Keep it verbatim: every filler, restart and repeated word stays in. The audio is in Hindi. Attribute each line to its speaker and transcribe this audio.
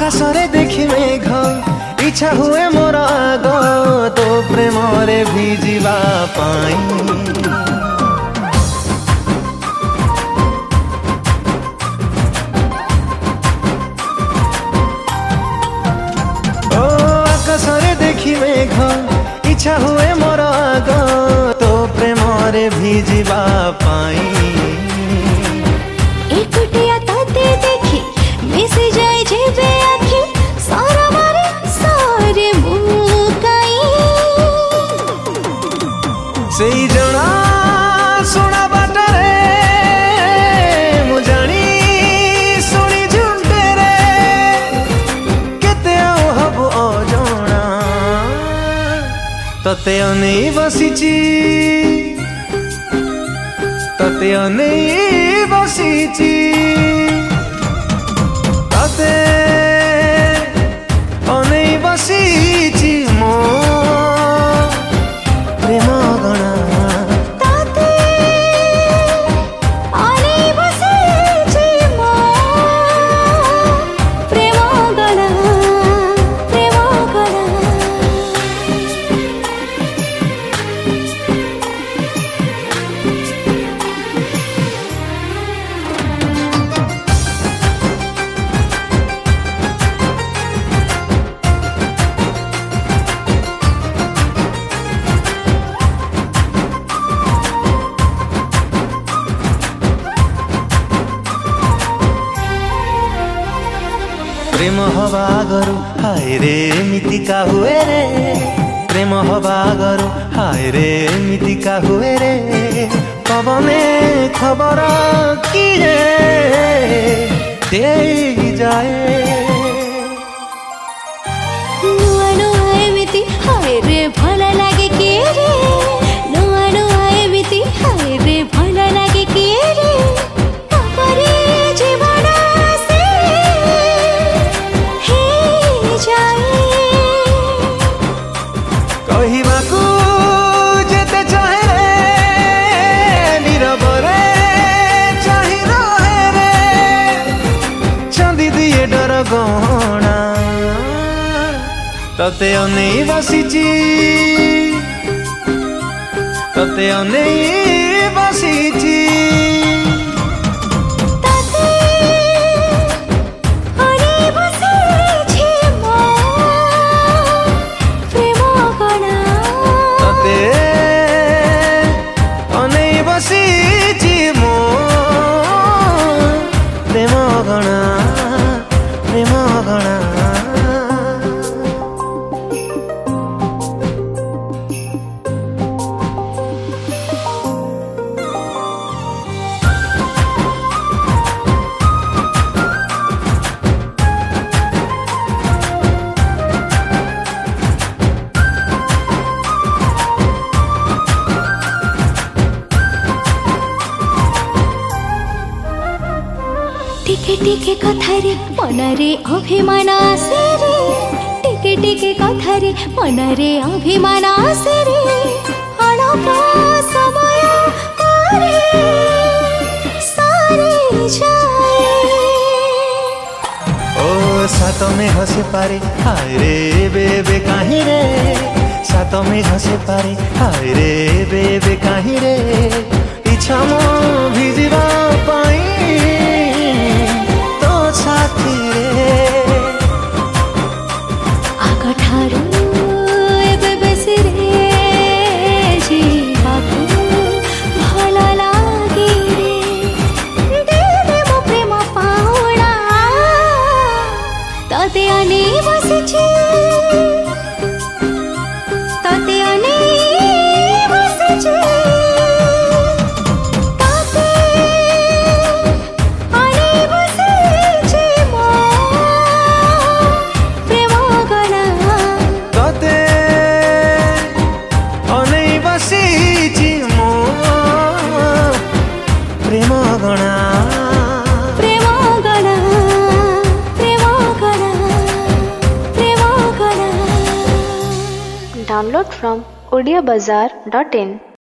Speaker 1: आकाशरे देखी मेघ इच्छा हुए मोर आग तो प्रेम रे भिजिबा पाई। ओ आकाशरे देखी मेघ इच्छा हुए मोर आग तो प्रेम रे भिजिबा पाई।
Speaker 2: एकुटिया ताते देखी मिसी जाय जेबे आखी सारा मारे सारे मुकाई।
Speaker 1: सेई जणा सुना बाटरे मु जानी सुनी झुंटे रे केते आउ हब अजणा तते अनेई बसिची तते अनेई बसिची तते अनेई बसिची मो प्रेम गणा
Speaker 2: ताते अनेई बसिची मो प्रेम गणा प्रेम गणा।
Speaker 1: प्रेम हवा गरु हाय रे मितिका हुए रे प्रेम हवा गरु हाय रे मितिका हुए रे पवने खबर किए दे जाए।
Speaker 2: नुआ नुआ एमिति हाय रे भल लागे के रे नुआ नुआ एमिति हाय रे भल लागे के रे तापरे जीवन से हे जाए।
Speaker 1: कहिबाकू जेते चाहे रे नीरव रे चाहि रहे रे चांदी दिए डर गहना तते अनेई बसिची तते अनेई बसिची
Speaker 2: ताते अनेई बसिची मो प्रेम गणा
Speaker 1: तते अनेई बसिची मो प्रेम गणा प्रेम गणा।
Speaker 2: टिके टिके कथारे मनरे अभिमान आसे रे टिके टिके कथारे मनरे अभिमान आसे रे अल्प समय करे सारे जाए।
Speaker 1: ओ सात में घसे पारे हाय रे बेबे काहे रे सात में घसे पारे हाय रे बेबे काहे रे इच्छा मो भिजिबा पाई तो साथी रे
Speaker 2: आगठारू एबे बेसी रे जीवाकू भल लागे रे देवे मो प्रेम पाहुणा तते अनेई बसिची तते अनेई बसिची ताते अनेई बसिची मो प्रेम गणा
Speaker 1: तते अनेई बसिची मो प्रेम गणा
Speaker 2: प्रेम गणा प्रेम गणा प्रेम गणा।
Speaker 3: Download from odia bazaar dot in